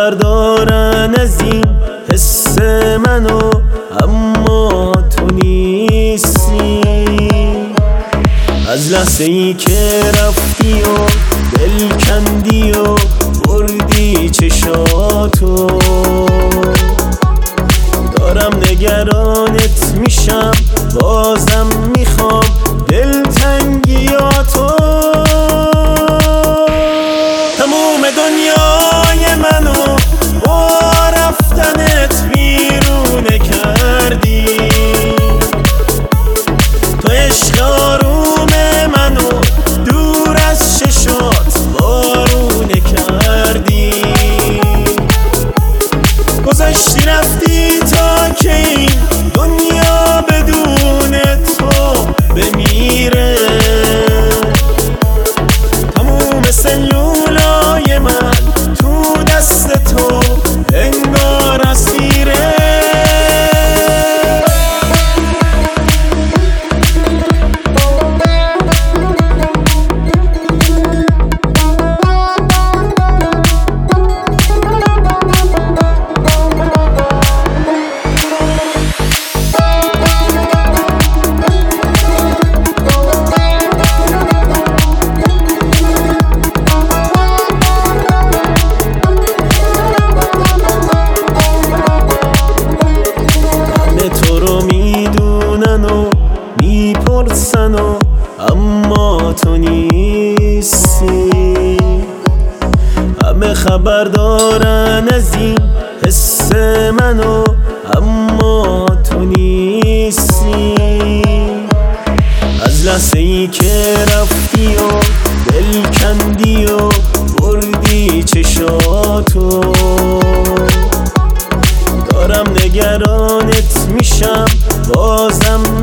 خبر دارن از این حس منو، اما تو نیستی. از لحظه ای که رفتی و دل کندی و بردی چشاتو، دارم نگرانت میشم، بازم میخوام دلتنگیاتو. تموم دنیای منو با رفتنت بیرونه کردی، تو عشق آروم منو دور از چشات بارونه کردی. گذشتی رفتی تا که این دنیا بدون تو بمیره. تموم سلولای من تو دست تو انگار اسیره. میپرسن و اما تو نیستی. همه خبر دارن از این حس منو، اما تو نیستی. از لحظه ای که رفتی و دل کندی و بردی چشاتو، دارم نگرانت میشم، بازم